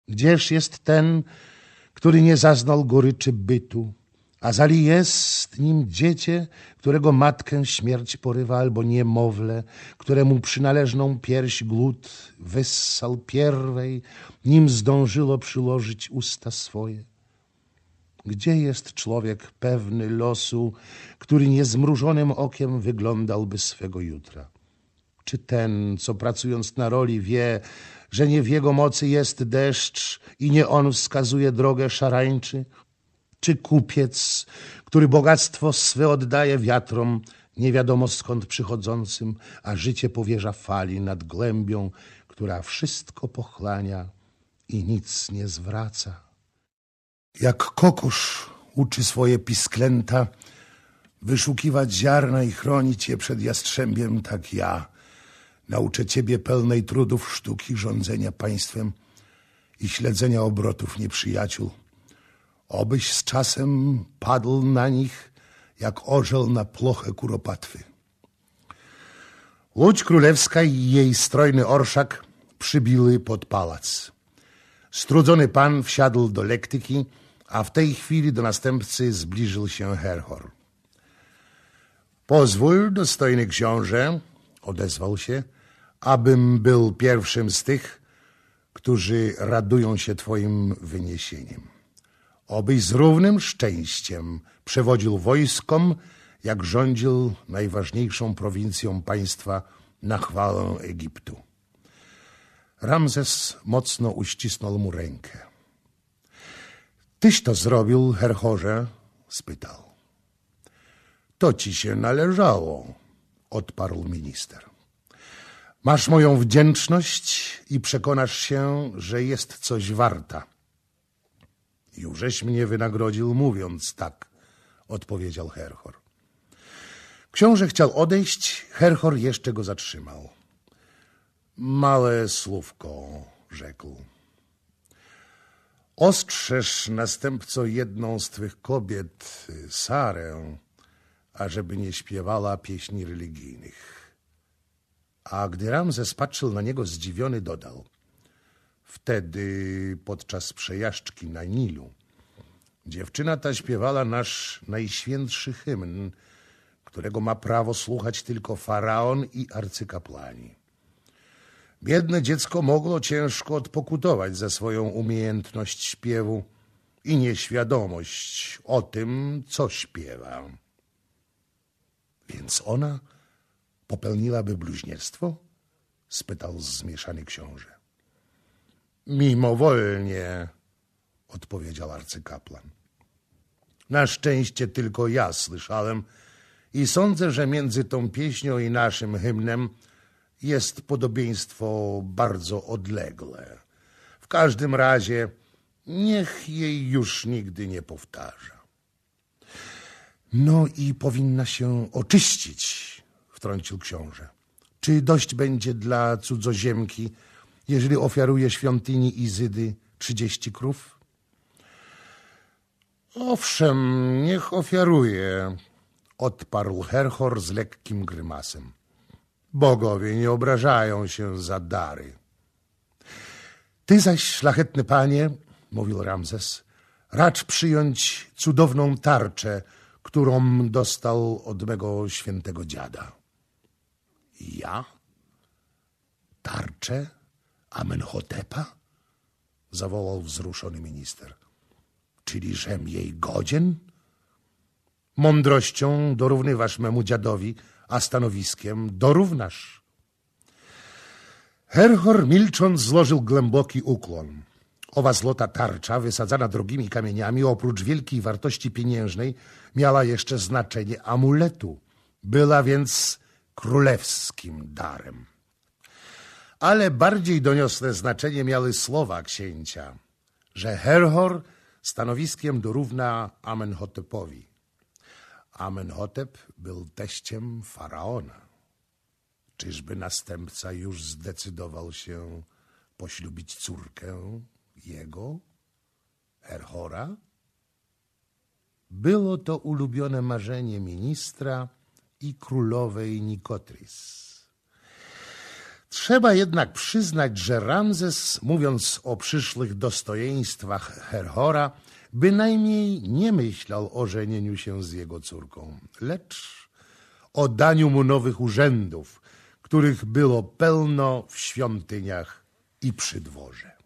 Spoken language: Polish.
Gdzież jest ten, który nie zaznał goryczy bytu, a zali jest nim dziecię, którego matkę śmierć porywa, albo niemowlę, któremu przynależną pierś głód wyssał pierwej, nim zdążyło przyłożyć usta swoje. Gdzie jest człowiek pewny losu, który niezmrużonym okiem wyglądałby swego jutra? Czy ten, co pracując na roli wie, że nie w jego mocy jest deszcz i nie on wskazuje drogę szarańczy? Czy kupiec, który bogactwo swe oddaje wiatrom, nie wiadomo skąd przychodzącym, a życie powierza fali nad głębią, która wszystko pochlania i nic nie zwraca? Jak kokosz uczy swoje pisklęta wyszukiwać ziarna i chronić je przed jastrzębiem, tak ja nauczę ciebie pełnej trudów sztuki rządzenia państwem i śledzenia obrotów nieprzyjaciół. Obyś z czasem padł na nich jak orzeł na plochę kuropatwy. Łódź królewska i jej strojny orszak przybili pod pałac. Strudzony pan wsiadł do lektyki, a w tej chwili do następcy zbliżył się Herhor. Pozwól, dostojny książę, odezwał się, abym był pierwszym z tych, którzy radują się twoim wyniesieniem. Obyś z równym szczęściem przewodził wojskom, jak rządził najważniejszą prowincją państwa na chwałę Egiptu. Ramzes mocno uścisnął mu rękę. Tyś to zrobił, Herhorze? Spytał. To ci się należało, odparł minister. Masz moją wdzięczność i przekonasz się, że jest coś warta. Jużeś mnie wynagrodził, mówiąc tak, odpowiedział Herhor. Książę chciał odejść, Herhor jeszcze go zatrzymał. Małe słówko, rzekł. Ostrzeż, następco, jedną z twych kobiet, Sarę, ażeby nie śpiewała pieśni religijnych. A gdy Ramzes patrzył na niego zdziwiony, dodał. Wtedy, podczas przejażdżki na Nilu, dziewczyna ta śpiewała nasz najświętszy hymn, którego ma prawo słuchać tylko faraon i arcykapłani. Biedne dziecko mogło ciężko odpokutować za swoją umiejętność śpiewu i nieświadomość o tym, co śpiewa. Więc ona popełniłaby bluźnierstwo? Spytał zmieszany książę. Mimowolnie, odpowiedział arcykapłan. Na szczęście tylko ja słyszałem i sądzę, że między tą pieśnią i naszym hymnem jest podobieństwo bardzo odległe. W każdym razie niech jej już nigdy nie powtarza. No i powinna się oczyścić, wtrącił książę. Czy dość będzie dla cudzoziemki, jeżeli ofiaruje świątyni Izydy 30 krów? Owszem, niech ofiaruje, odparł Herhor z lekkim grymasem. Bogowie nie obrażają się za dary. Ty zaś, szlachetny panie, mówił Ramzes, racz przyjąć cudowną tarczę, którą dostał od mego świętego dziada. Ja? Tarczę Amenhotepa? Zawołał wzruszony minister. Czyli żem jej godzien? Mądrością dorównywasz memu dziadowi, a stanowiskiem dorównasz. Herhor milcząc złożył głęboki ukłon. Owa złota tarcza, wysadzana drogimi kamieniami, oprócz wielkiej wartości pieniężnej, miała jeszcze znaczenie amuletu. Była więc królewskim darem. Ale bardziej doniosłe znaczenie miały słowa księcia, że Herhor stanowiskiem dorówna Amenhotepowi. Amenhotep był teściem faraona. Czyżby następca już zdecydował się poślubić córkę jego, Herhora? Było to ulubione marzenie ministra i królowej Nikotris. Trzeba jednak przyznać, że Ramzes, mówiąc o przyszłych dostojeństwach Herhora, bynajmniej nie myślał o żenieniu się z jego córką, lecz o daniu mu nowych urzędów, których było pełno w świątyniach i przy dworze.